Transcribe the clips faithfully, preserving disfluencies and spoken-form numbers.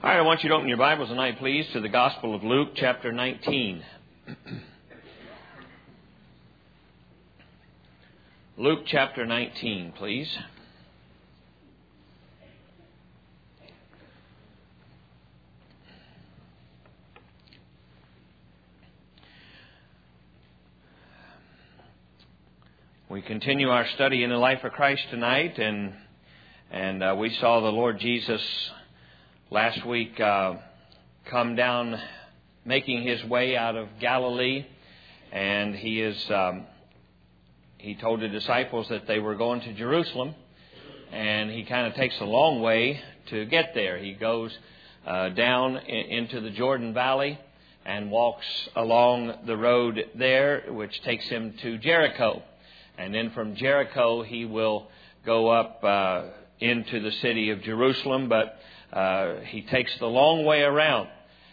All right, I want you to open your Bibles tonight, please, to the Gospel of Luke, chapter nineteen. Luke, chapter nineteen, please. We continue our study in the life of Christ tonight, and and uh, we saw the Lord Jesus last week uh, come down, making his way out of Galilee, and he is um, he told the disciples that they were going to Jerusalem, and he kind of takes a long way to get there. He goes uh, down in, into the Jordan Valley and walks along the road there, which takes him to Jericho. And then from Jericho, he will go up uh, into the city of Jerusalem, but uh, he takes the long way around.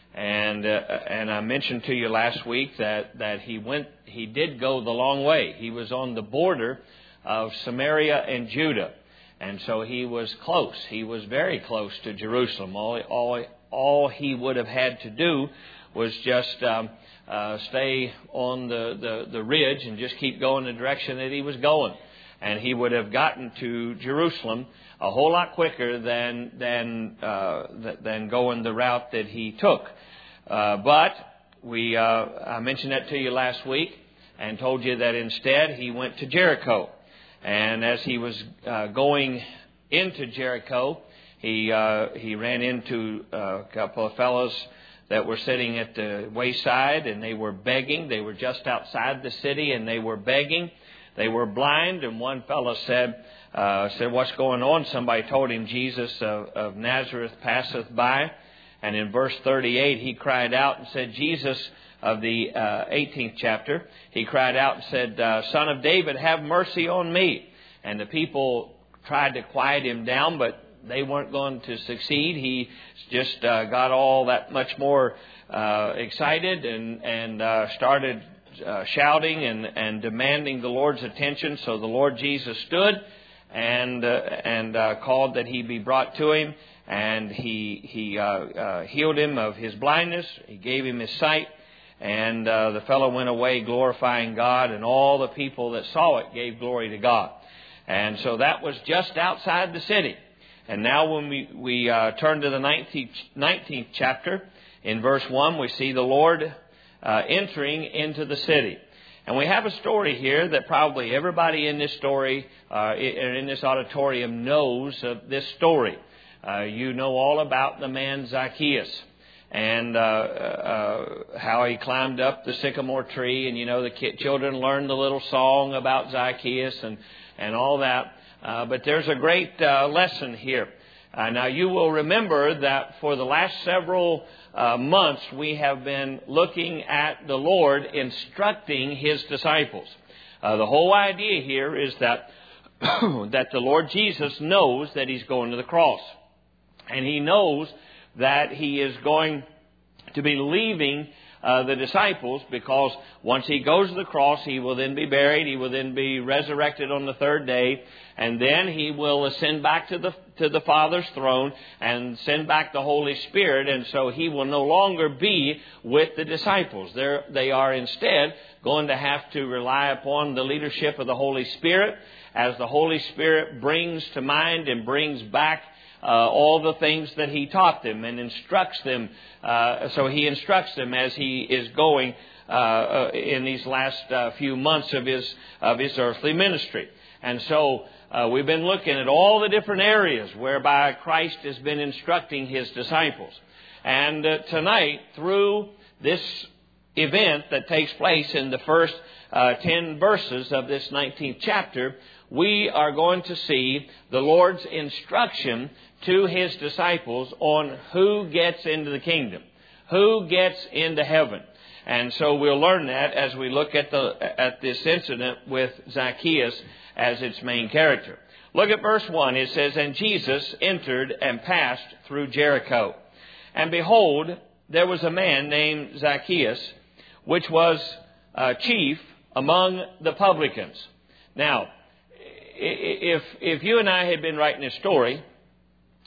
And uh, and I mentioned to you last week that, that he went, he did go the long way. He was on the border of Samaria and Judah, and so he was close. He was very close to Jerusalem. All all all he would have had to do was just um, uh, stay on the, the, the ridge and just keep going the direction that he was going. And he would have gotten to Jerusalem a whole lot quicker than than uh, than going the route that he took. Uh, but we uh, I mentioned that to you last week and told you that instead he went to Jericho. And as he was uh, going into Jericho, he uh, he ran into a couple of fellows that were sitting at the wayside, and they were begging. They were just outside the city, and they were begging. They were blind, and one fellow said, uh, said, "What's going on?" Somebody told him, "Jesus of, of Nazareth passeth by." And in verse thirty-eight, he cried out and said, Jesus of the uh, eighteenth chapter, he cried out and said, uh, "Son of David, have mercy on me." And the people tried to quiet him down, but they weren't going to succeed. He just uh, got all that much more uh, excited and, and uh, started uh, shouting and, and demanding the Lord's attention. So the Lord Jesus stood and uh, and uh, called that he be brought to him. And he he uh, uh, healed him of his blindness. He gave him his sight. And uh, the fellow went away glorifying God. And all the people that saw it gave glory to God. And so that was just outside the city. And now when we, we uh, turn to the nineteenth, nineteenth chapter, in verse one, we see the Lord uh, entering into the city. And we have a story here that probably everybody in this story, uh, in this auditorium knows of this story. Uh, you know all about the man Zacchaeus and uh, uh, how he climbed up the sycamore tree. And, you know, the kid, children learned the little song about Zacchaeus and, and all that. Uh, but there's a great uh, lesson here. Uh, now, you will remember that for the last several uh, months, we have been looking at the Lord instructing His disciples. Uh, the whole idea here is that that the Lord Jesus knows that He's going to the cross. And He knows that He is going to be leaving Uh, the disciples, because once He goes to the cross, He will then be buried. He will then be resurrected on the third day, and then He will ascend back to the to the Father's throne and send back the Holy Spirit. And so He will no longer be with the disciples. They're, they are instead going to have to rely upon the leadership of the Holy Spirit, as the Holy Spirit brings to mind and brings back Uh, all the things that He taught them and instructs them. Uh, so He instructs them as He is going uh, uh, in these last uh, few months of His of His earthly ministry. And so uh, we've been looking at all the different areas whereby Christ has been instructing His disciples. And uh, tonight, through this event that takes place in the first uh, ten verses of this nineteenth chapter, we are going to see the Lord's instruction to His disciples on who gets into the kingdom, who gets into heaven. And so we'll learn that as we look at the at this incident with Zacchaeus as its main character. Look at verse one. It says, "And Jesus entered and passed through Jericho. And behold, there was a man named Zacchaeus, which was uh, chief among the publicans." Now, if if you and I had been writing this story,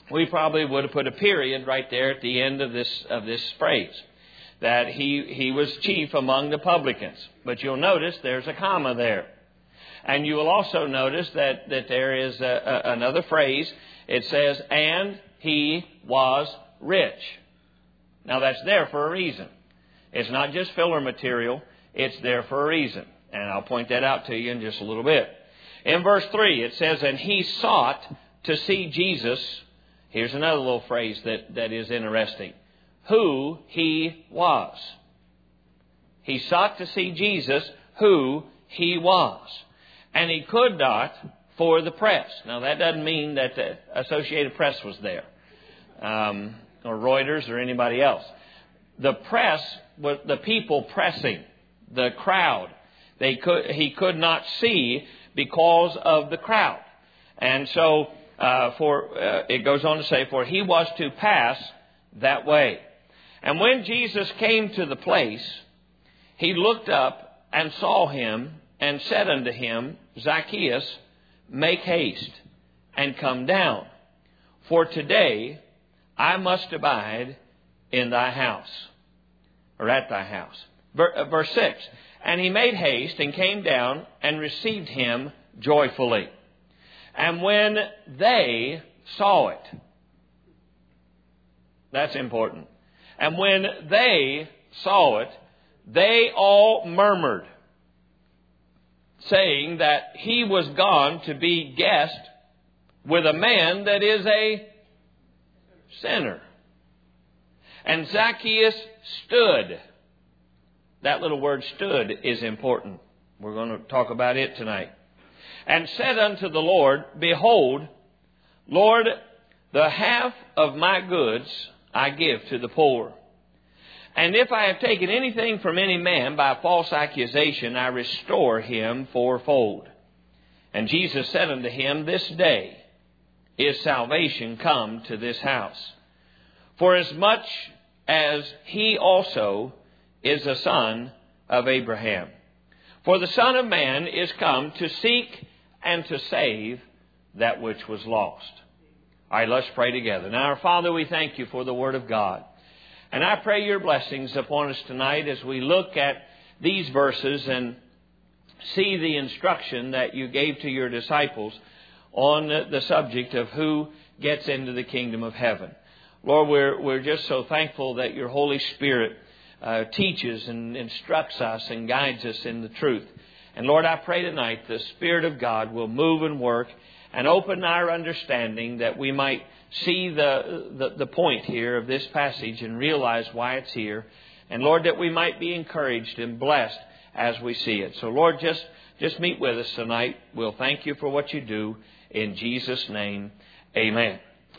we probably would have put a period right there at the end of this of this phrase, that he, he was chief among the publicans. But you'll notice there's a comma there. And you will also notice that, that there is a, a, another phrase. It says, and he was rich. Now that's there for a reason. It's not just filler material. It's there for a reason. And I'll point that out to you in just a little bit. In verse three, it says, and he sought to see Jesus. Here's another little phrase that, that is interesting. Who he was. He sought to see Jesus, who he was. And he could not for the press. Now that doesn't mean that the Associated Press was there. Um, or Reuters or anybody else. The press was the people pressing. The crowd. They could, he could not see because of the crowd. And so, uh, for, uh, it goes on to say, for he was to pass that way. And when Jesus came to the place, he looked up and saw him and said unto him, Zacchaeus, make haste and come down, for today I must abide in thy house, or at thy house. Verse six, and he made haste and came down and received him joyfully. And when they saw it, that's important. And when they saw it, they all murmured, saying that he was gone to be guest with a man that is a sinner. And Zacchaeus stood. That little word stood is important. We're going to talk about it tonight. And said unto the Lord, behold, Lord, the half of my goods I give to the poor. And if I have taken anything from any man by false accusation, I restore him fourfold. And Jesus said unto him, this day is salvation come to this house. For as much as he also is a son of Abraham. For the Son of Man is come to seek and to save that which was lost. All right, let's pray together. Now, our Father, we thank you for the Word of God. And I pray your blessings upon us tonight as we look at these verses and see the instruction that you gave to your disciples on the subject of who gets into the kingdom of heaven. Lord, we're, we're just so thankful that your Holy Spirit uh, teaches and instructs us and guides us in the truth. And Lord, I pray tonight the Spirit of God will move and work and open our understanding that we might see the, the, the point here of this passage and realize why it's here. And Lord, that we might be encouraged and blessed as we see it. So Lord, just, just meet with us tonight. We'll thank you for what you do. In Jesus' name, amen.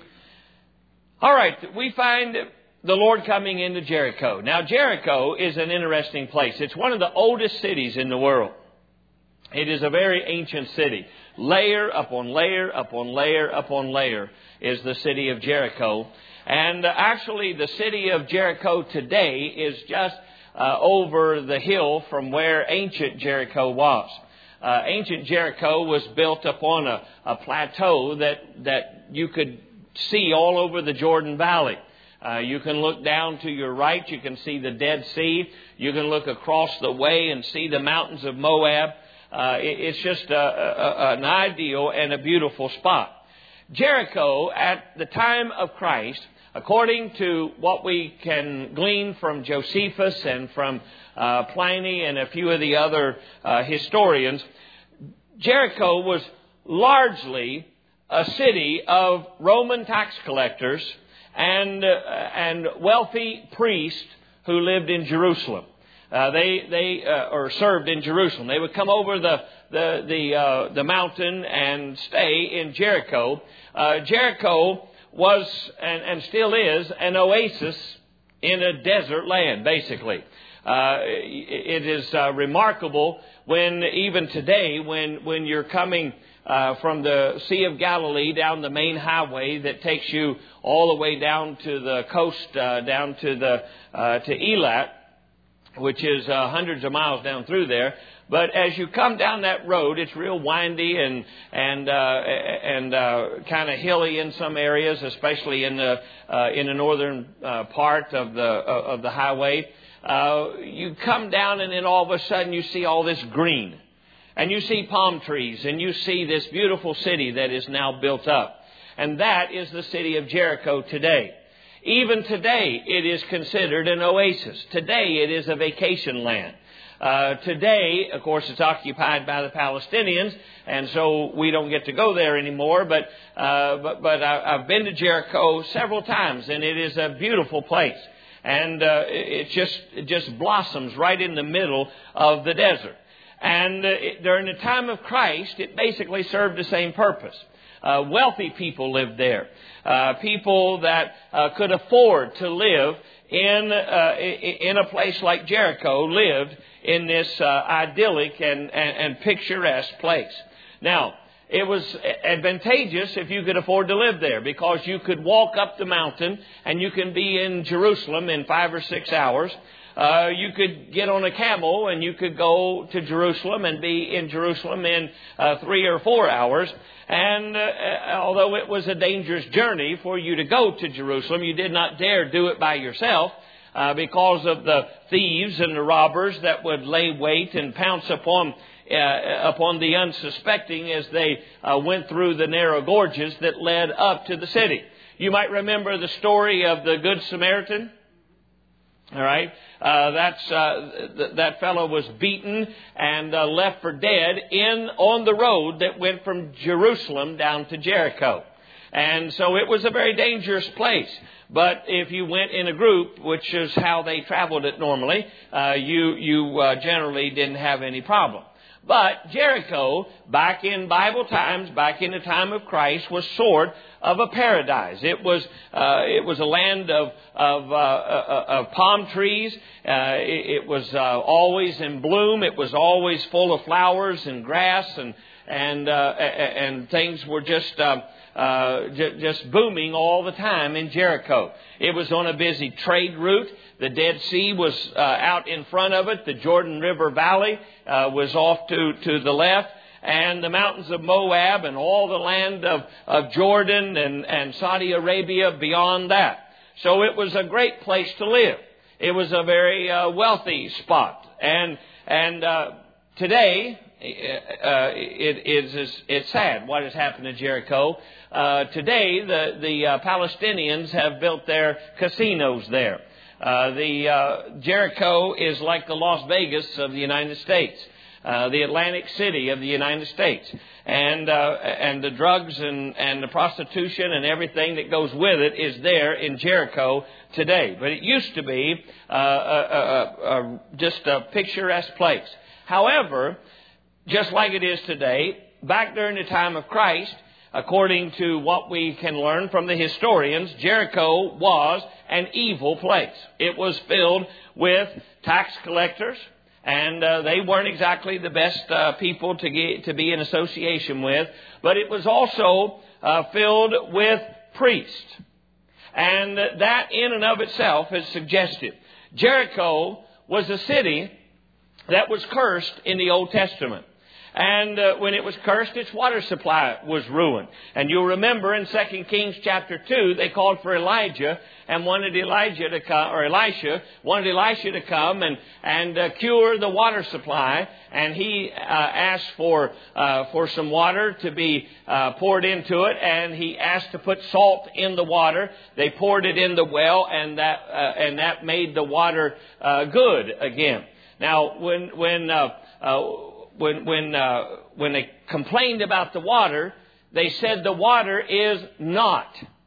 All right, we find the Lord coming into Jericho. Now, Jericho is an interesting place. It's one of the oldest cities in the world. It is a very ancient city. Layer upon layer upon layer upon layer is the city of Jericho. And uh, actually the city of Jericho today is just uh, over the hill from where ancient Jericho was. Uh, ancient Jericho was built upon a, a plateau that, that you could see all over the Jordan Valley. Uh, you can look down to your right. You can see the Dead Sea. You can look across the way and see the mountains of Moab. Uh, it, it's just a, a, an ideal and a beautiful spot. Jericho, at the time of Christ, according to what we can glean from Josephus and from uh, Pliny and a few of the other uh, historians, Jericho was largely a city of Roman tax collectors and uh, and wealthy priests who lived in Jerusalem. Uh, they they uh, or served in Jerusalem. They would come over the the the uh, the mountain and stay in Jericho. Uh, Jericho was and, and still is an oasis in a desert land, basically. Uh, it is uh, remarkable when even today, when when you're coming uh, from the Sea of Galilee down the main highway that takes you all the way down to the coast, uh, down to the uh, to Eilat. which is uh, hundreds of miles down through there. But as you come down that road, it's real windy and and uh, and uh, kind of hilly in some areas, especially in the uh, in the northern uh, part of the uh, of the highway. Uh, you come down, and then all of a sudden you see all this green, and you see palm trees, and you see this beautiful city that is now built up, and that is the city of Jericho today. Even today, it is considered an oasis. Today, it is a vacation land. Uh, today, of course, it's occupied by the Palestinians, and so we don't get to go there anymore. But uh, but, but I, I've been to Jericho several times, and it is a beautiful place. And uh, it just it just blossoms right in the middle of the desert. And uh, it, during the time of Christ, it basically served the same purpose. Uh, wealthy people lived there. Uh, people that uh, could afford to live in uh, in a place like Jericho lived in this uh, idyllic and, and, and picturesque place. Now, it was advantageous if you could afford to live there, because you could walk up the mountain and you can be in Jerusalem in five or six hours. Uh, you could get on a camel and you could go to Jerusalem and be in Jerusalem in uh, three or four hours. And uh, although it was a dangerous journey for you to go to Jerusalem, you did not dare do it by yourself uh, because of the thieves and the robbers that would lay wait and pounce upon uh, upon the unsuspecting as they uh, went through the narrow gorges that led up to the city. You might remember the story of the Good Samaritan. All right, uh, that's uh, th- that fellow was beaten and uh, left for dead in on the road that went from Jerusalem down to Jericho, and so it was a very dangerous place. But if you went in a group, which is how they traveled it normally, uh, you you uh, generally didn't have any problem. But Jericho, back in Bible times, back in the time of Christ, was sort of a paradise. It was uh, it was a land of of, uh, uh, of palm trees. Uh, it, it was uh, always in bloom. It was always full of flowers and grass, and and uh, and things were just uh, uh, j- just booming all the time in Jericho. It was on a busy trade route. The Dead Sea was uh, out in front of it. The Jordan River Valley uh, was off to, to the left. And the mountains of Moab and all the land of, of Jordan and, and Saudi Arabia beyond that. So it was a great place to live. It was a very uh, wealthy spot. And and uh, today, uh, it is it's sad what has happened to Jericho. Uh, today, the, the uh, Palestinians have built their casinos there. Uh, the uh, Jericho is like the Las Vegas of the United States, uh, the Atlantic City of the United States, and uh, and the drugs and, and the prostitution and everything that goes with it is there in Jericho today. But it used to be uh, a, a, a, just a picturesque place. However, just like it is today, back during the time of Christ, according to what we can learn from the historians, Jericho was an evil place. It was filled with tax collectors, and uh, they weren't exactly the best uh, people to get, to be in association with. But it was also uh, filled with priests, and that in and of itself is suggestive. Jericho was a city that was cursed in the Old Testament. And uh, when it was cursed, its water supply was ruined. And you'll remember in Second Kings chapter two, they called for Elijah and wanted Elijah to come, or Elisha wanted Elisha to come and and uh, cure the water supply. And he uh, asked for uh, for some water to be uh, poured into it, and he asked to put salt in the water. They poured it in the well, and that uh, and that made the water uh, good again. Now, when when uh, uh, When when uh, when they complained about the water, they said the water is not.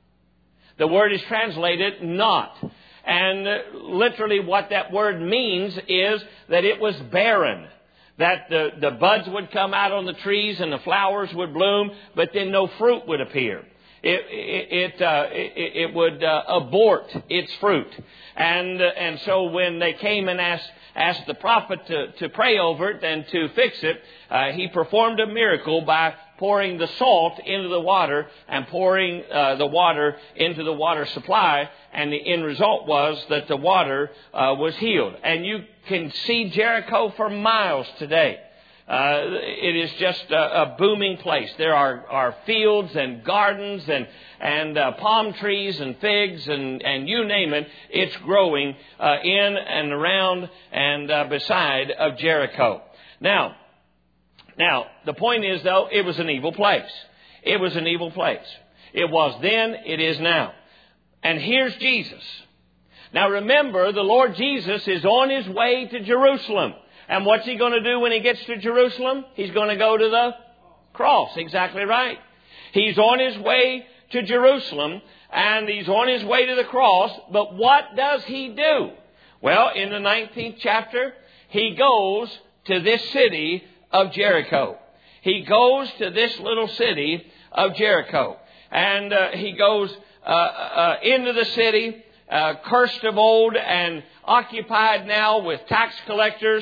The word is translated not. And uh, literally what that word means is that it was barren. That the, the buds would come out on the trees and the flowers would bloom, but then no fruit would appear. It it it, uh, it, it would uh, abort its fruit. And uh, and so when they came and asked asked the prophet to, to pray over it and to fix it, uh, he performed a miracle by pouring the salt into the water and pouring uh, the water into the water supply. And the end result was that the water uh, was healed. And you can see Jericho for miles today. Uh, it is just a, a booming place. There are, are fields and gardens and, and uh, palm trees and figs and, and you name it. It's growing uh, in and around and uh, beside of Jericho. Now, now, the point is, though, it was an evil place. It was an evil place. It was then, it is now. And here's Jesus. Now remember, the Lord Jesus is on His way to Jerusalem. And what's He going to do when He gets to Jerusalem? He's going to go to the cross. Exactly right. He's on His way to Jerusalem, and He's on His way to the cross. But what does He do? Well, in the nineteenth chapter, He goes to this city of Jericho. He goes to this little city of Jericho. And uh, He goes uh, uh, into the city, uh, cursed of old and occupied now with tax collectors,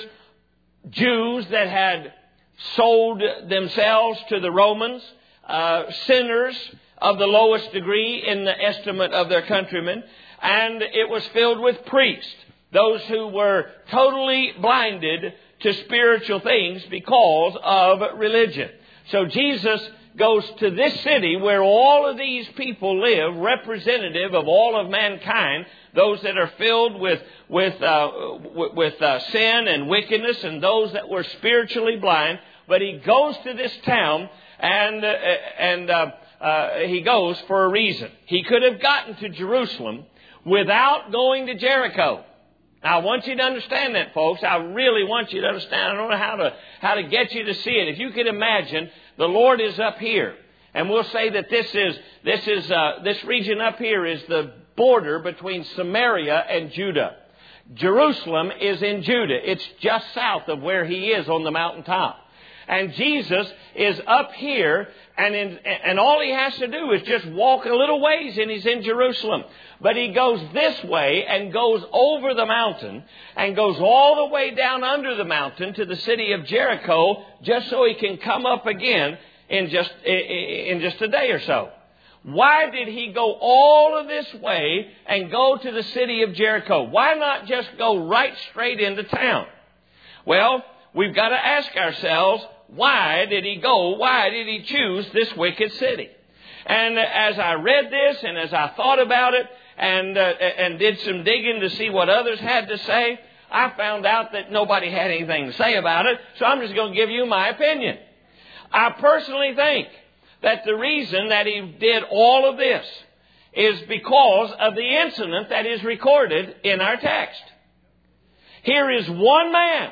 Jews that had sold themselves to the Romans, uh, sinners of the lowest degree in the estimate of their countrymen, and it was filled with priests, those who were totally blinded to spiritual things because of religion. So Jesus goes to this city where all of these people live, representative of all of mankind, those that are filled with with uh, w- with uh, sin and wickedness, and those that were spiritually blind. But He goes to this town, and uh, and uh, uh, He goes for a reason. He could have gotten to Jerusalem without going to Jericho. Now, I want you to understand that, folks. I really want you to understand. I don't know how to how to get you to see it. If you could imagine, the Lord is up here, and we'll say that this is this is uh, this region up here is the border between Samaria and Judah. Jerusalem is in Judah. It's just south of where He is on the mountaintop. And Jesus is up here, and in, and all He has to do is just walk a little ways and He's in Jerusalem. But He goes this way and goes over the mountain and goes all the way down under the mountain to the city of Jericho, just so He can come up again in just in just a day or so. Why did He go all of this way and go to the city of Jericho? Why not just go right straight into town? Well, we've got to ask ourselves, why did He go? Why did He choose this wicked city? And as I read this and as I thought about it and uh, and did some digging to see what others had to say, I found out that nobody had anything to say about it. So I'm just going to give you my opinion. I personally think that the reason that He did all of this is because of the incident that is recorded in our text. Here is one man,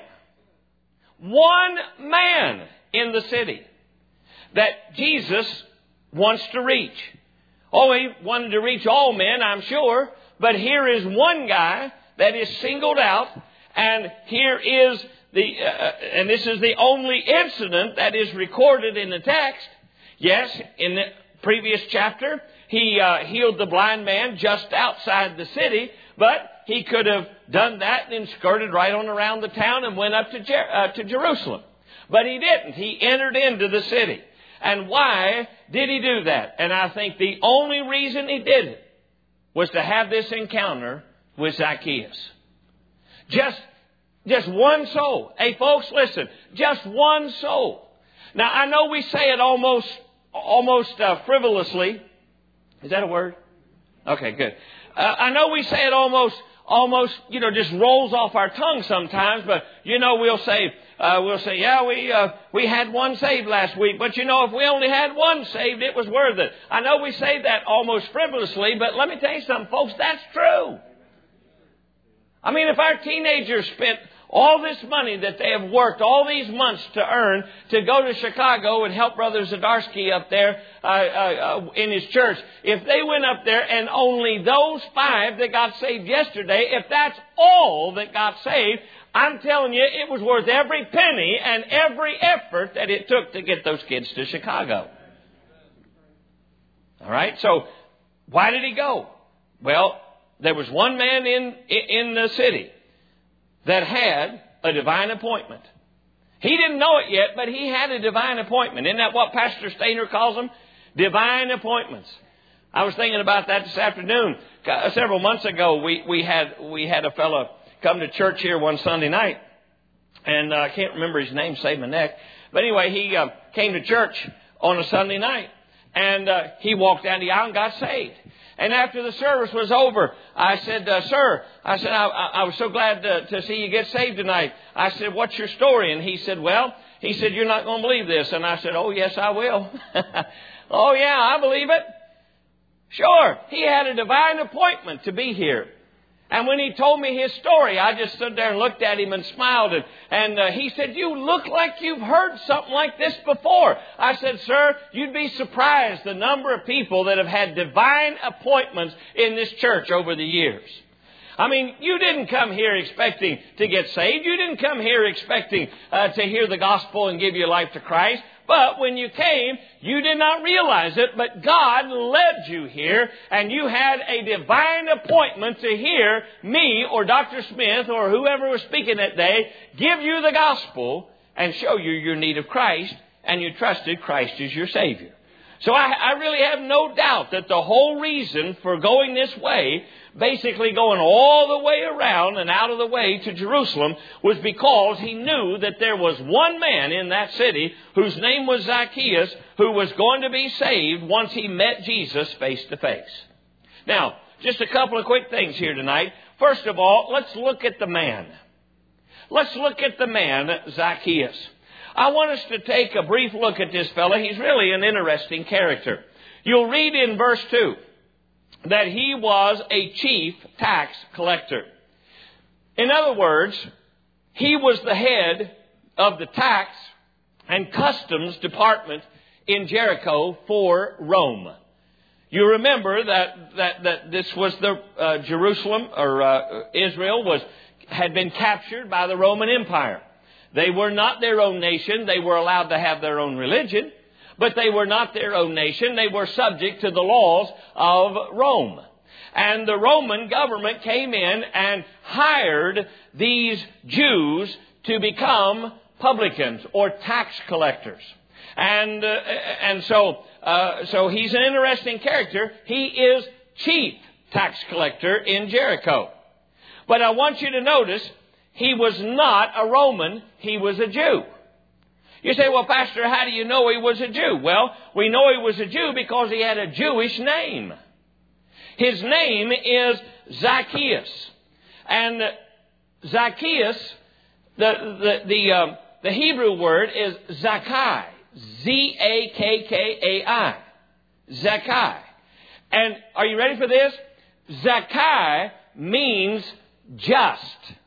one man in the city that Jesus wants to reach. Oh, He wanted to reach all men, I'm sure, but here is one guy that is singled out, and here is the, uh, and this is the only incident that is recorded in the text. Yes, in the previous chapter, He uh, healed the blind man just outside the city, but He could have done that and then skirted right on around the town and went up to, Jer- uh, to Jerusalem. But He didn't. He entered into the city. And why did He do that? And I think the only reason He did it was to have this encounter with Zacchaeus. Just, just one soul. Hey, folks, listen. Just one soul. Now, I know we say it almost almost uh, frivolously. Is that a word? Okay, good. Uh, I know we say it almost, almost, you know, just rolls off our tongue sometimes. But, you know, we'll say, uh, we'll say, yeah, we uh, we had one saved last week. But, you know, if we only had one saved, it was worth it. I know we say that almost frivolously, but let me tell you something, folks, that's true. I mean, if our teenagers spent all this money that they have worked all these months to earn to go to Chicago and help Brother Zadarsky up there uh, uh, in his church, if they went up there and only those five that got saved yesterday, if that's all that got saved, I'm telling you, it was worth every penny and every effort that it took to get those kids to Chicago. All right, so why did He go? Well, there was one man in in the city that had a divine appointment. He didn't know it yet, but he had a divine appointment. Isn't that what Pastor Stainer calls them? Divine appointments. I was thinking about that this afternoon. Several months ago, we, we had we had a fellow come to church here one Sunday night. And uh, I can't remember his name, saved my neck. But anyway, he uh, came to church on a Sunday night. And uh, he walked down the aisle and got saved. And after the service was over, I said, uh, sir, I said, I, I was so glad to, to see you get saved tonight. I said, what's your story? And he said, well, he said, you're not going to believe this. And I said, oh, yes, I will. Oh, yeah, I believe it. Sure. He had a divine appointment to be here. And when he told me his story, I just stood there and looked at him and smiled. And, and uh, he said, you look like you've heard something like this before. I said, sir, you'd be surprised the number of people that have had divine appointments in this church over the years. I mean, you didn't come here expecting to get saved. You didn't come here expecting uh, to hear the gospel and give your life to Christ. But when you came, you did not realize it, but God led you here, and you had a divine appointment to hear me or Doctor Smith or whoever was speaking that day give you the gospel and show you your need of Christ, and you trusted Christ as your Savior. So I, I really have no doubt that the whole reason for going this way, basically going all the way around and out of the way to Jerusalem, was because he knew that there was one man in that city whose name was Zacchaeus who was going to be saved once he met Jesus face to face. Now, just a couple of quick things here tonight. First of all, let's look at the man. Let's look at the man, Zacchaeus. I want us to take a brief look at this fellow. He's really an interesting character. You'll read in verse two that he was a chief tax collector. In other words, he was the head of the tax and customs department in Jericho for Rome. You remember that that, that this was the uh, Jerusalem or uh, Israel was had been captured by the Roman Empire. They were not their own nation. They were allowed to have their own religion, but they were not their own nation. They were subject to the laws of Rome. And the Roman government came in and hired these Jews to become publicans or tax collectors. And uh, and so uh, so he's an interesting character. He is chief tax collector in Jericho. But I want you to notice, he was not a Roman, he was a Jew. You say, well, Pastor, how do you know he was a Jew? Well, we know he was a Jew because he had a Jewish name. His name is Zacchaeus. And Zacchaeus, the the the, um, the Hebrew word is Zakkai. Z A K K A I. Zakkai. And are you ready for this? Zakkai means just.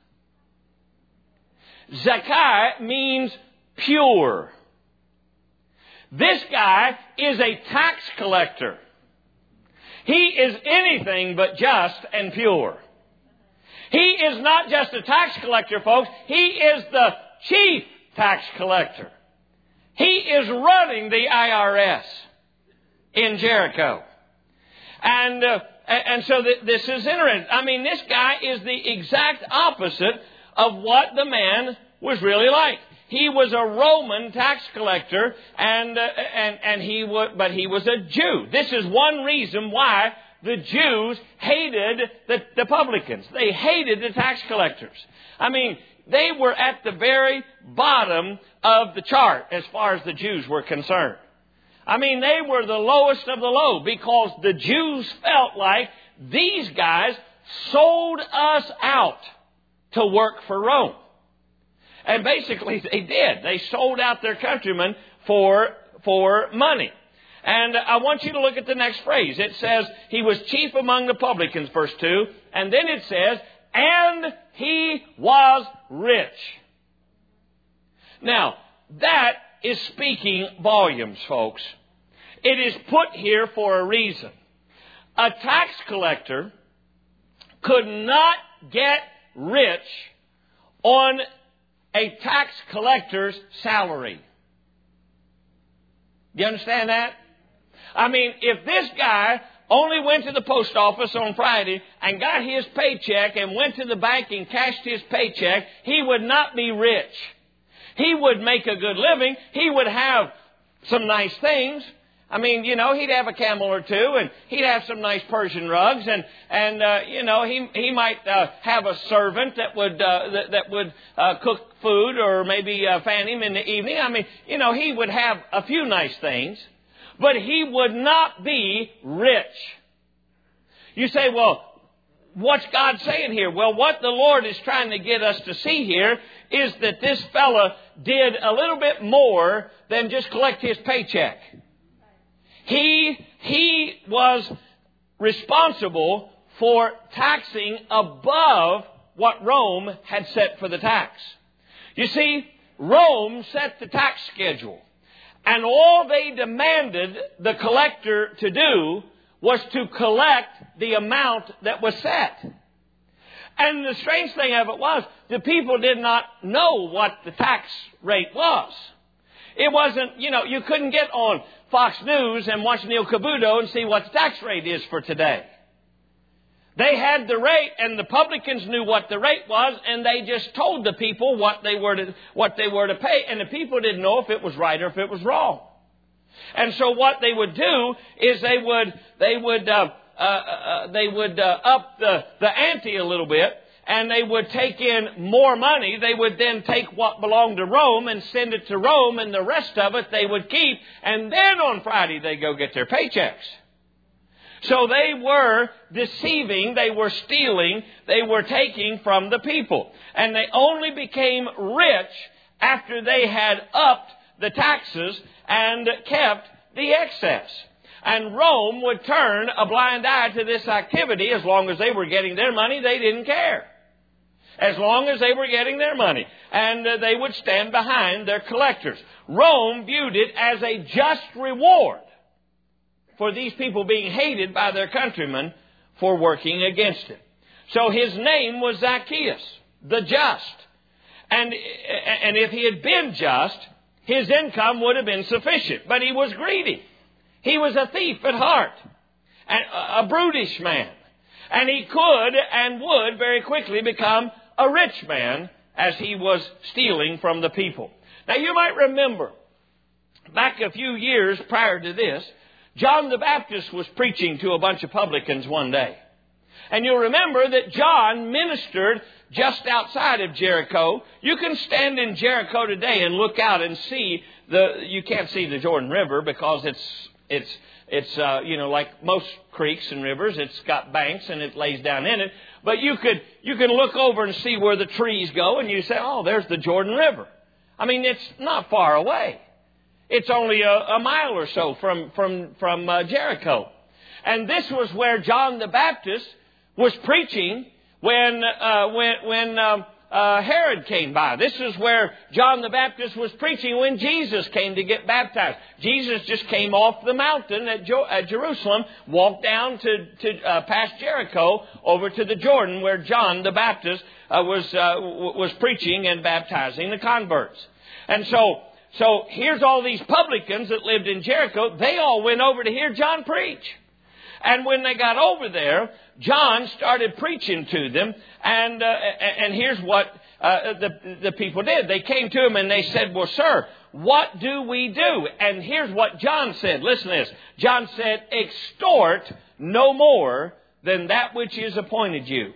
Zakkai means pure. This guy is a tax collector. He is anything but just and pure. He is not just a tax collector, folks. He is the chief tax collector. He is running the I R S in Jericho. And uh, and so th- this is interesting. I mean, this guy is the exact opposite of what the man was really like. He was a Roman tax collector, and uh, and and he was, but he was a Jew. This is one reason why the Jews hated the, the publicans. They hated the tax collectors. I mean, they were at the very bottom of the chart as far as the Jews were concerned. I mean, they were the lowest of the low because the Jews felt like these guys sold us out to work for Rome. And basically they did. They sold out their countrymen for, for money. And I want you to look at the next phrase. It says, he was chief among the publicans, verse two. And then it says, and he was rich. Now, that is speaking volumes, folks. It is put here for a reason. A tax collector could not get rich on a tax collector's salary. Do you understand that? I mean, if this guy only went to the post office on Friday and got his paycheck and went to the bank and cashed his paycheck, he would not be rich. He would make a good living. He would have some nice things. I mean, you know, he'd have a camel or two, and he'd have some nice Persian rugs, and and uh, you know, he he might uh, have a servant that would uh, that, that would uh, cook food, or maybe uh, fan him in the evening. I mean, you know, he would have a few nice things, but he would not be rich. You say, well, what's God saying here? Well, what the Lord is trying to get us to see here is that this fella did a little bit more than just collect his paycheck. He, he was responsible for taxing above what Rome had set for the tax. You see, Rome set the tax schedule. And all they demanded the collector to do was to collect the amount that was set. And the strange thing of it was, the people did not know what the tax rate was. It wasn't, you know, you couldn't get on Fox News and watch Neil Cavuto and see what the tax rate is for today. They had the rate, and the publicans knew what the rate was, and they just told the people what they were to, what they were to pay, and the people didn't know if it was right or if it was wrong. And so what they would do is they would they would uh, uh, uh, they would uh, up the the ante a little bit, and they would take in more money. They would then take what belonged to Rome and send it to Rome, and the rest of it they would keep. And then on Friday they go get their paychecks. So they were deceiving, they were stealing, they were taking from the people. And they only became rich after they had upped the taxes and kept the excess. And Rome would turn a blind eye to this activity. As long as they were getting their money, they didn't care. As long as they were getting their money. And uh, they would stand behind their collectors. Rome viewed it as a just reward for these people being hated by their countrymen for working against him. So his name was Zacchaeus, the just. And, and if he had been just, his income would have been sufficient. But he was greedy. He was a thief at heart, and a brutish man. And he could and would very quickly become a rich man as he was stealing from the people. Now you might remember, back a few years prior to this, John the Baptist was preaching to a bunch of publicans one day. And you'll remember that John ministered just outside of Jericho. You can stand in Jericho today and look out and see the, you can't see the Jordan River because it's, it's, it's, uh, you know, like most creeks and rivers, it's got banks and it lays down in it. But you could, you can look over and see where the trees go, and you say, oh, there's the Jordan River. I mean, it's not far away. It's only a, a mile or so from, from, from uh, Jericho. And this was where John the Baptist was preaching when, uh, when, when, um, uh, Herod came by. This is where John the Baptist was preaching when Jesus came to get baptized. Jesus just came off the mountain at, jo- at Jerusalem, walked down to, to uh, past Jericho over to the Jordan, where John the Baptist uh, was, uh, w- was preaching and baptizing the converts. And so, so here's all these publicans that lived in Jericho. They all went over to hear John preach. And when they got over there, John started preaching to them. And uh, and here's what uh, the, the people did. They came to him and they said, well, sir, what do we do? And here's what John said. Listen to this. John said, extort no more than that which is appointed you.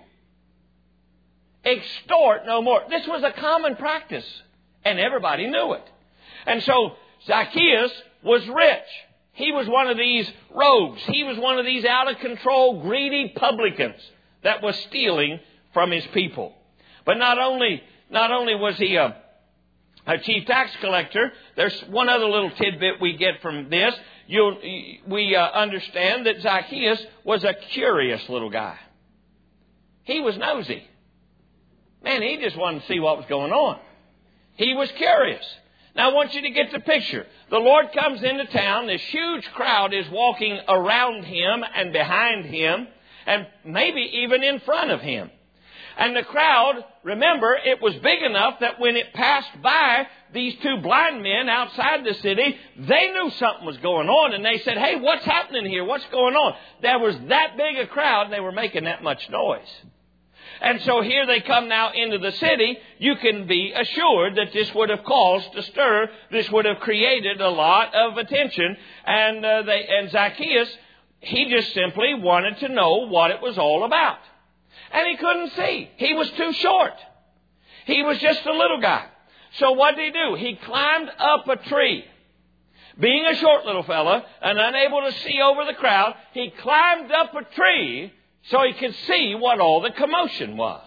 Extort no more. This was a common practice, and everybody knew it. And so Zacchaeus was rich. He was one of these rogues. He was one of these out-of-control, greedy publicans that was stealing from his people. But not only, not only was he a, a chief tax collector, there's one other little tidbit we get from this. You'll, we uh, understand that Zacchaeus was a curious little guy. He was nosy. Man, he just wanted to see what was going on. He was curious. Now I want you to get the picture. The Lord comes into town. This huge crowd is walking around him and behind him, and maybe even in front of him. And the crowd, remember, it was big enough that when it passed by these two blind men outside the city, they knew something was going on. And they said, hey, what's happening here? What's going on? There was that big a crowd, and they were making that much noise. And so here they come now into the city. You can be assured that this would have caused a stir. This would have created a lot of attention. And uh, they, and Zacchaeus, he just simply wanted to know what it was all about. And he couldn't see. He was too short. He was just a little guy. So what did he do? He climbed up a tree. Being a short little fella and unable to see over the crowd, he climbed up a tree so he could see what all the commotion was.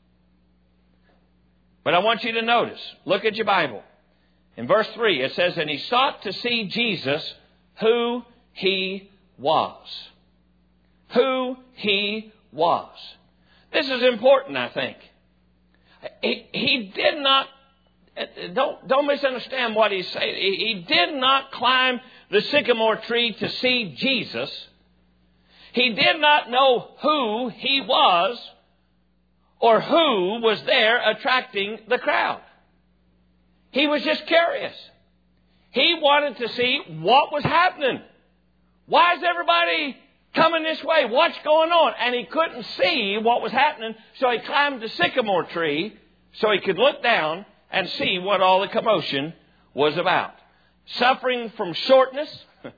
But I want you to notice, look at your Bible. In verse three, it says, and he sought to see Jesus, who he was. Who he was. This is important, I think. He, he did not, don't, don't misunderstand what he's saying. He, he did not climb the sycamore tree to see Jesus. He did not know who he was or who was there attracting the crowd. He was just curious. He wanted to see what was happening. Why is everybody coming this way? What's going on? And he couldn't see what was happening, so he climbed the sycamore tree so he could look down and see what all the commotion was about. Suffering from shortness,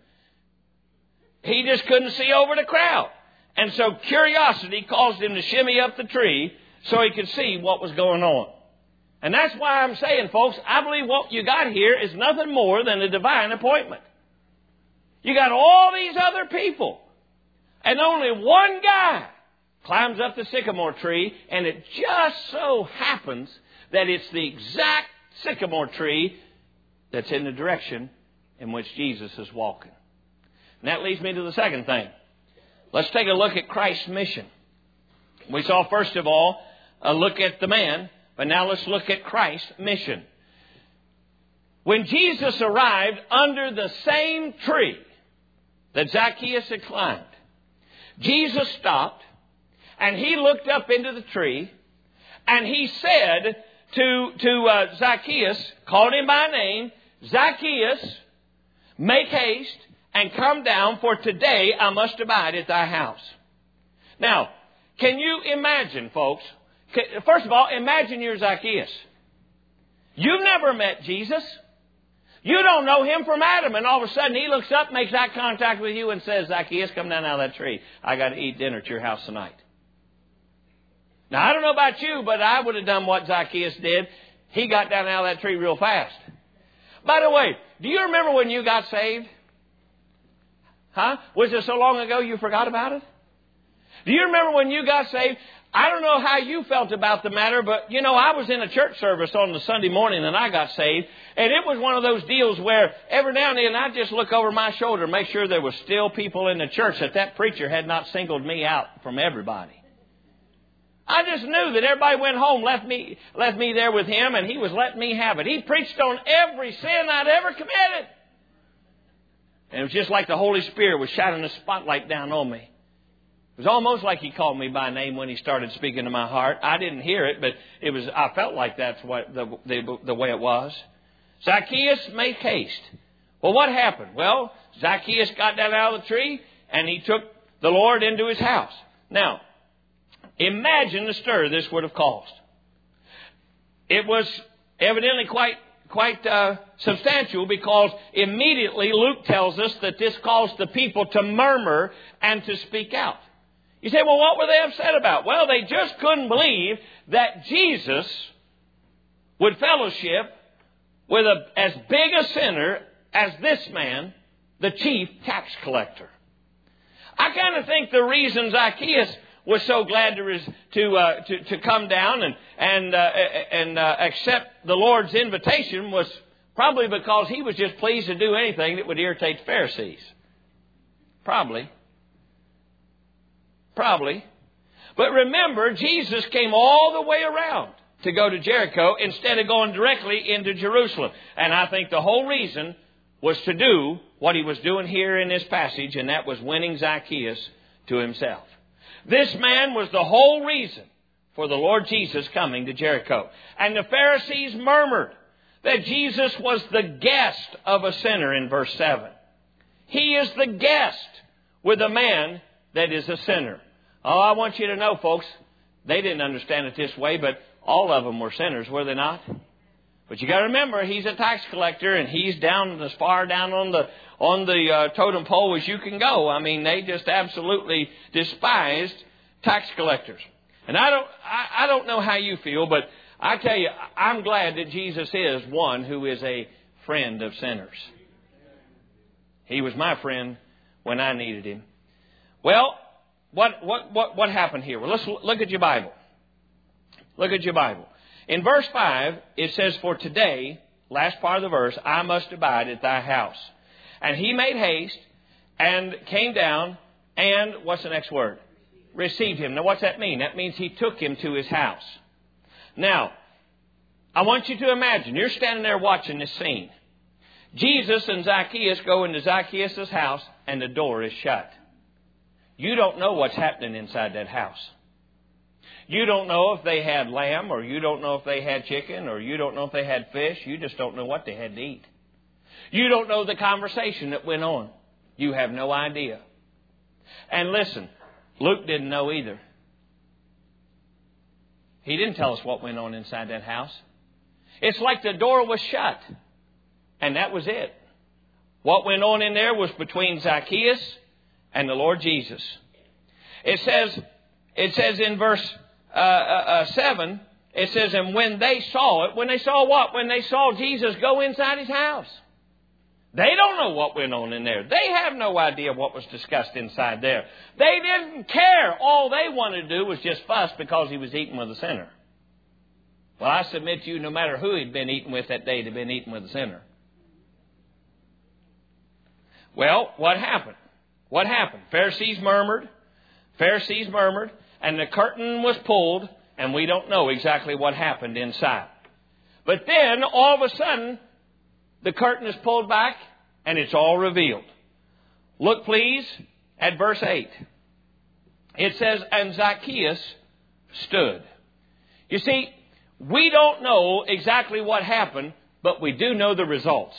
he just couldn't see over the crowd. And so curiosity caused him to shimmy up the tree so he could see what was going on. And that's why I'm saying, folks, I believe what you got here is nothing more than a divine appointment. You got all these other people, and only one guy climbs up the sycamore tree, and it just so happens that it's the exact sycamore tree that's in the direction in which Jesus is walking. And that leads me to the second thing. Let's take a look at Christ's mission. We saw, first of all, a look at the man, but now let's look at Christ's mission. When Jesus arrived under the same tree that Zacchaeus had climbed, Jesus stopped and he looked up into the tree and he said to, to uh, Zacchaeus, called him by name, Zacchaeus, make haste and come down, for today I must abide at thy house. Now, can you imagine, folks? First of all, imagine you're Zacchaeus. You've never met Jesus. You don't know him from Adam. And all of a sudden he looks up, makes eye contact with you and says, Zacchaeus, come down out of that tree. I got to eat dinner at your house tonight. Now, I don't know about you, but I would have done what Zacchaeus did. He got down out of that tree real fast. By the way, do you remember when you got saved? Huh? Was it so long ago you forgot about it? Do you remember when you got saved? I don't know how you felt about the matter, but, you know, I was in a church service on the Sunday morning and I got saved. And it was one of those deals where every now and then I'd just look over my shoulder and make sure there were still people in the church, that that preacher had not singled me out from everybody. I just knew that everybody went home, left me, left me there with him, and he was letting me have it. He preached on every sin I'd ever committed. And it was just like the Holy Spirit was shining a spotlight down on me. It was almost like he called me by name when he started speaking to my heart. I didn't hear it, but it was. I felt like that's what the, the, the way it was. Zacchaeus, make haste. Well, what happened? Well, Zacchaeus got down out of the tree and he took the Lord into his house. Now, imagine the stir this would have caused. It was evidently quite quite uh, substantial, because immediately Luke tells us that this caused the people to murmur and to speak out. You say, well, what were they upset about? Well, they just couldn't believe that Jesus would fellowship with a, as big a sinner as this man, the chief tax collector. I kind of think the reason Zacchaeus was so glad to to uh, to, to come down and and uh, and uh, accept the Lord's invitation was probably because he was just pleased to do anything that would irritate the Pharisees. Probably. Probably. But remember, Jesus came all the way around to go to Jericho instead of going directly into Jerusalem. And I think the whole reason was to do what he was doing here in this passage, and that was winning Zacchaeus to himself. This man was the whole reason for the Lord Jesus coming to Jericho. And the Pharisees murmured that Jesus was the guest of a sinner in verse seven. He is the guest with a man that is a sinner. Oh, I want you to know, folks, They didn't understand it this way, but all of them were sinners, were they not? But you got to remember, he's a tax collector, and he's down as far down on the on the uh, totem pole as you can go. I mean, they just absolutely despised tax collectors. And I don't I, I don't know how you feel, but I tell you, I'm glad that Jesus is one who is a friend of sinners. He was my friend when I needed him. Well, what what what what happened here? Well, let's look at your Bible. Look at your Bible. In verse five, it says, "For today," last part of the verse, "I must abide at thy house." And he made haste and came down and, what's the next word? Received him. Now, what's that mean? That means he took him to his house. Now, I want you to imagine, you're standing there watching this scene. Jesus and Zacchaeus go into Zacchaeus' house and the door is shut. You don't know what's happening inside that house. You don't know if they had lamb, or you don't know if they had chicken, or you don't know if they had fish. You just don't know what they had to eat. You don't know the conversation that went on. You have no idea. And listen, Luke didn't know either. He didn't tell us what went on inside that house. It's like the door was shut. And that was it. What went on in there was between Zacchaeus and the Lord Jesus. It says, it says in verse uh, uh, seven, it says, "And when they saw it," when they saw what? When they saw Jesus go inside his house. They don't know what went on in there. They have no idea what was discussed inside there. They didn't care. All they wanted to do was just fuss because he was eating with a sinner. Well, I submit to you, no matter who he'd been eating with that day, he'd been eating with a sinner. Well, what happened? What happened? Pharisees murmured. Pharisees murmured. And the curtain was pulled. And we don't know exactly what happened inside. But then, all of a sudden, the curtain is pulled back. And it's all revealed. Look, please, at verse eight. It says, "And Zacchaeus stood." You see, we don't know exactly what happened, but we do know the results.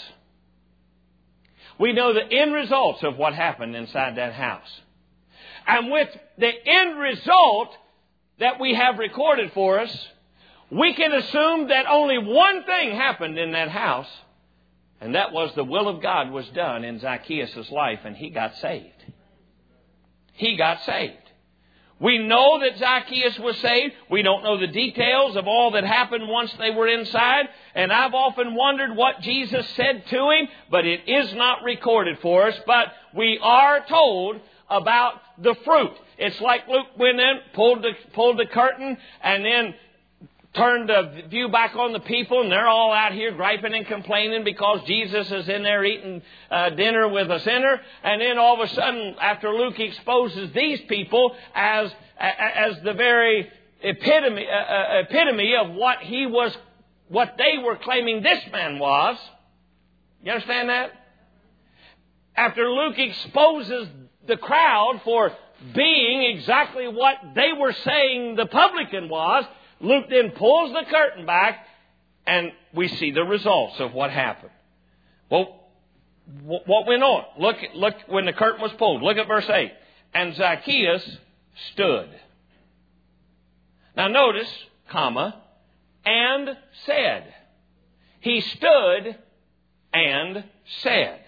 We know the end results of what happened inside that house. And with the end result that we have recorded for us, we can assume that only one thing happened in that house, and that was the will of God was done in Zacchaeus' life, and he got saved. He got saved. We know that Zacchaeus was saved. We don't know the details of all that happened once they were inside. And I've often wondered what Jesus said to him, but it is not recorded for us. But we are told about the fruit. It's like Luke went in, pulled the, pulled the curtain, and then turned the view back on the people, and they're all out here griping and complaining because Jesus is in there eating uh, dinner with a sinner. And then all of a sudden, after Luke exposes these people as as the very epitome uh, epitome of what he was, what they were claiming this man was. You understand that? After Luke exposes the crowd for being exactly what they were saying the publican was, Luke then pulls the curtain back, and we see the results of what happened. Well, what went on? Look, look when the curtain was pulled. Look at verse eight. "And Zacchaeus stood." Now notice, comma, "and said." He stood and said.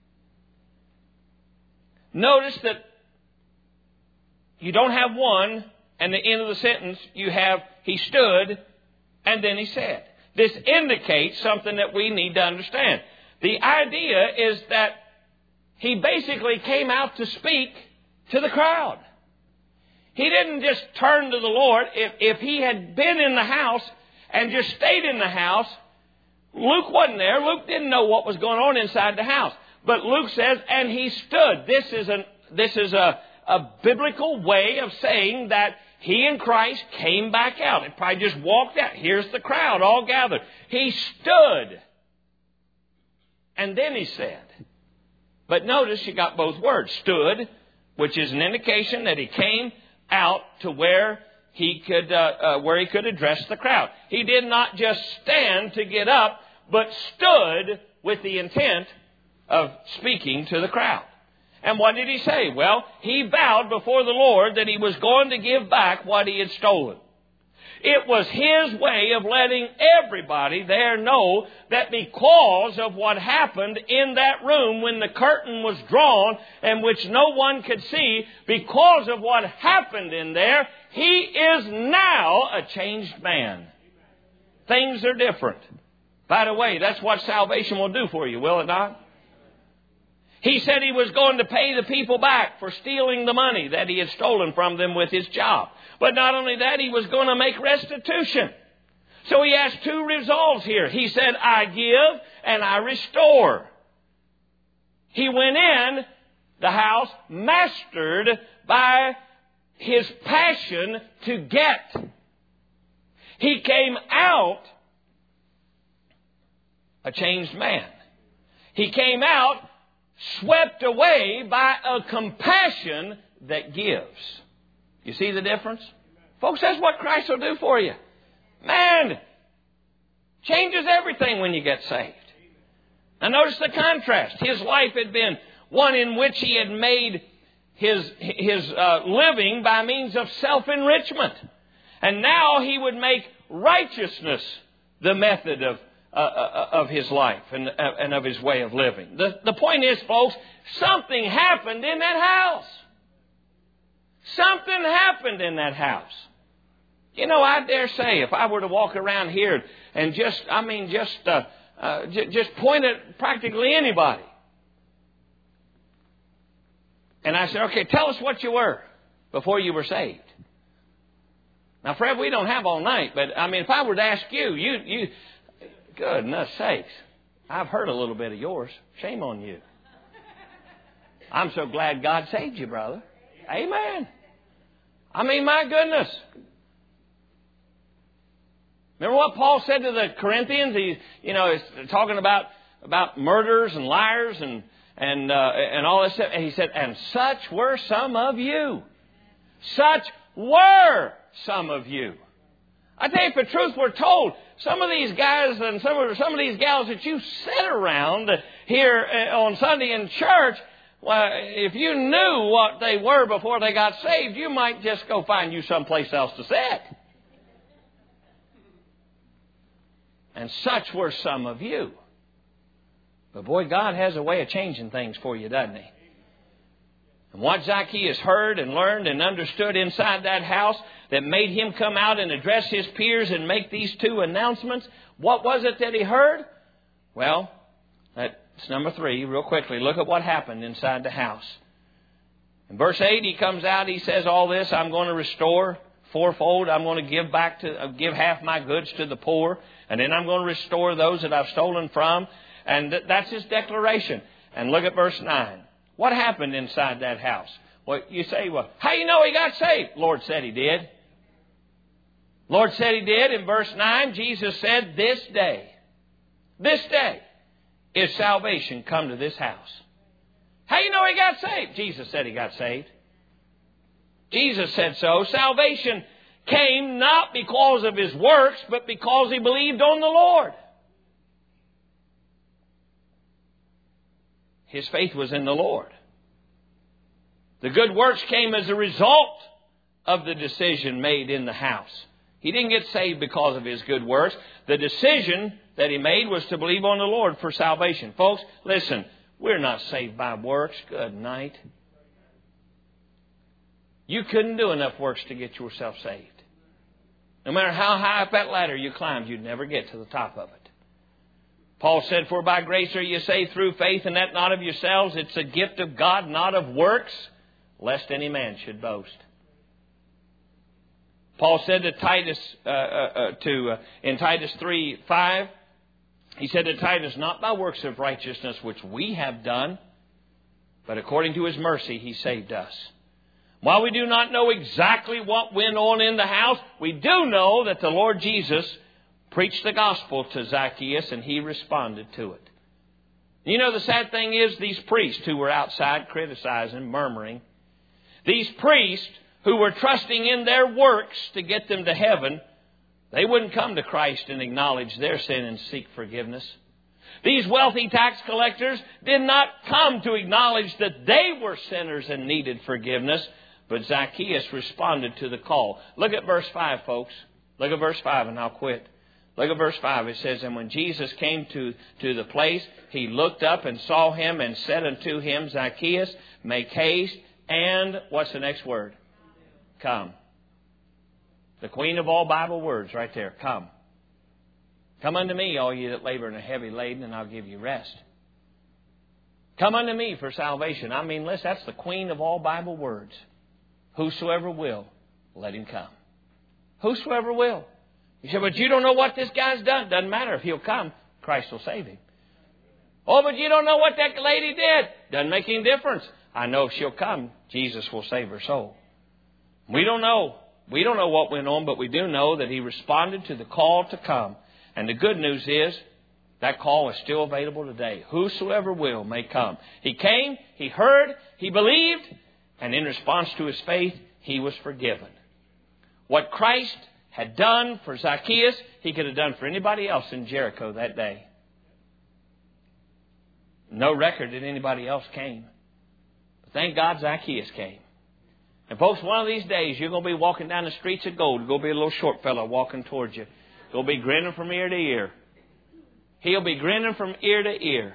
Notice that you don't have one, and the end of the sentence, you have, he stood, and then he said. This indicates something that we need to understand. The idea is that he basically came out to speak to the crowd. He didn't just turn to the Lord. If, if he had been in the house and just stayed in the house, Luke wasn't there. Luke didn't know what was going on inside the house. But Luke says, and he stood. This is, an, this is a, a biblical way of saying that he and Christ came back out. It probably just walked out. Here's the crowd all gathered. He stood. And then he said. But notice you got both words. Stood, which is an indication that he came out to where he could, uh, uh, where he could address the crowd. He did not just stand to get up, but stood with the intent of speaking to the crowd. And what did he say? Well, he vowed before the Lord that he was going to give back what he had stolen. It was His way of letting everybody there know that because of what happened in that room when the curtain was drawn and which no one could see, because of what happened in there, he is now a changed man. Things are different. By the way, that's what salvation will do for you, will it not? He said He was going to pay the people back for stealing the money that He had stolen from them with His job. But not only that, He was going to make restitution. So He has two resolves here. He said, I give and I restore. He went in the house mastered by his passion to get. He came out a changed man. He came out swept away by a compassion that gives. You see the difference? Folks, that's what Christ will do for you. Man, changes everything when you get saved. Now notice the contrast. His life had been one in which he had made his, his uh, living by means of self-enrichment. And now he would make righteousness the method of Uh, of his life and, uh, and of his way of living. The, the point is, folks, something happened in that house. Something happened in that house. You know, I dare say if I were to walk around here and just, I mean, just, uh, uh, j- just point at practically anybody. And I said, okay, tell us what you were before you were saved. Now, Fred, we don't have all night, but I mean, if I were to ask you, you, you, goodness sakes, I've heard a little bit of yours. Shame on you. I'm so glad God saved you, brother. Amen. I mean, my goodness. Remember what Paul said to the Corinthians? He, you know, he's talking about about murderers and liars and and uh, and all this stuff. And he said, "And such were some of you. Such were some of you." I tell you, if the truth were told, some of these guys and some of, some of these gals that you sit around here on Sunday in church, well, if you knew what they were before they got saved, you might just go find you someplace else to sit. And such were some of you. But boy, God has a way of changing things for you, doesn't He? And what Zacchaeus heard and learned and understood inside that house that made him come out and address his peers and make these two announcements, what was it that he heard? Well, that's number three. Real quickly, look at what happened inside the house. In verse eight, he comes out, he says all this, I'm going to restore fourfold. I'm going to give back to, uh, give half my goods to the poor. And then I'm going to restore those that I've stolen from. And th- that's his declaration. And look at verse nine. What happened inside that house? Well, you say, well, how do you know he got saved? Lord said he did. Lord said he did. In verse nine, Jesus said, this day, this day is salvation come to this house. How do you know he got saved? Jesus said he got saved. Jesus said so. Salvation came not because of his works, but because he believed on the Lord. His faith was in the Lord. The good works came as a result of the decision made in the house. He didn't get saved because of his good works. The decision that he made was to believe on the Lord for salvation. Folks, listen, we're not saved by works. Good night. You couldn't do enough works to get yourself saved. No matter how high up that ladder you climbed, you'd never get to the top of it. Paul said, for by grace are you saved through faith, and that not of yourselves. It's a gift of God, not of works, lest any man should boast. Paul said to Titus, uh, uh, to uh, in Titus three five, he said to Titus, not by works of righteousness which we have done, but according to his mercy he saved us. While we do not know exactly what went on in the house, we do know that the Lord Jesus preached the gospel to Zacchaeus and he responded to it. You know, the sad thing is these priests who were outside criticizing, murmuring, these priests who were trusting in their works to get them to heaven, they wouldn't come to Christ and acknowledge their sin and seek forgiveness. These wealthy tax collectors did not come to acknowledge that they were sinners and needed forgiveness, but Zacchaeus responded to the call. Look at verse five, folks. Look at verse five and I'll quit. Look at verse five. It says, and when Jesus came to, to the place, he looked up and saw him and said unto him, Zacchaeus, make haste. And what's the next word? Come. The queen of all Bible words right there. Come. Come unto me, all ye that labor and are heavy laden, and I'll give you rest. Come unto me for salvation. I mean, listen, that's the queen of all Bible words. Whosoever will, let him come. Whosoever will. You say, but you don't know what this guy's done. Doesn't matter. If he'll come, Christ will save him. Oh, but you don't know what that lady did. Doesn't make any difference. I know if she'll come, Jesus will save her soul. We don't know. We don't know what went on, but we do know that he responded to the call to come. And the good news is that call is still available today. Whosoever will may come. He came, he heard, he believed, and in response to his faith, he was forgiven. What Christ had done for Zacchaeus, he could have done for anybody else in Jericho that day. No record that anybody else came. But thank God Zacchaeus came. And folks, one of these days you're going to be walking down the streets of gold. There's going to be a little short fellow walking towards you. He'll be grinning from ear to ear. He'll be grinning from ear to ear.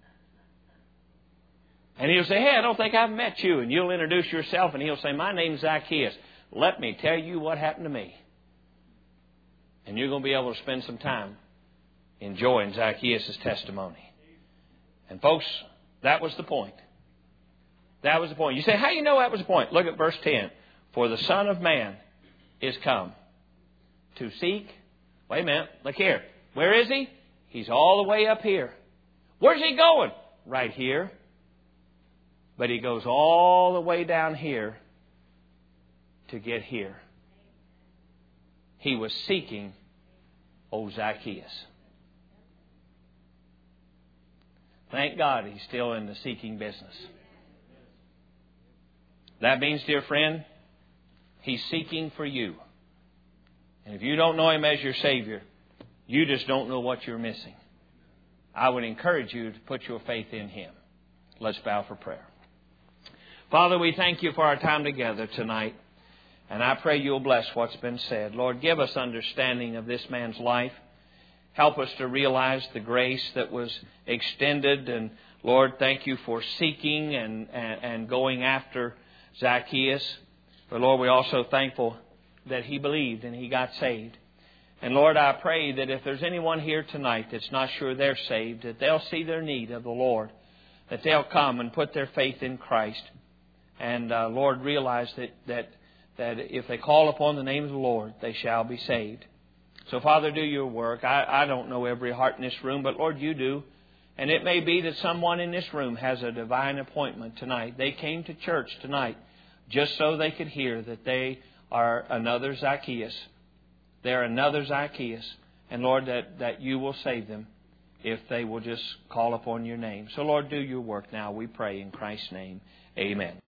And he'll say, hey, I don't think I've met you. And you'll introduce yourself and he'll say, my name's Zacchaeus. Let me tell you what happened to me. And you're going to be able to spend some time enjoying Zacchaeus' testimony. And folks, that was the point. That was the point. You say, how do you know that was the point? Look at verse ten. For the Son of Man is come to seek. Wait a minute. Look here. Where is he? He's all the way up here. Where's he going? Right here. But he goes all the way down here to get here. He was seeking old Zacchaeus. Thank God he's still in the seeking business. That means, dear friend, he's seeking for you. And if you don't know him as your Savior, you just don't know what you're missing. I would encourage you to put your faith in him. Let's bow for prayer. Father, we thank you for our time together tonight. And I pray you'll bless what's been said. Lord, give us understanding of this man's life. Help us to realize the grace that was extended. And Lord, thank you for seeking and, and, and going after Zacchaeus. But Lord, we're also thankful that he believed and he got saved. And Lord, I pray that if there's anyone here tonight that's not sure they're saved, that they'll see their need of the Lord, that they'll come and put their faith in Christ. And uh, Lord, realize that, that, that if they call upon the name of the Lord, they shall be saved. So Father, do your work. I, I don't know every heart in this room, but Lord, you do. And it may be that someone in this room has a divine appointment tonight. They came to church tonight just so they could hear that they are another Zacchaeus. They're another Zacchaeus. And Lord, that, that you will save them if they will just call upon your name. So Lord, do your work now, we pray in Christ's name. Amen.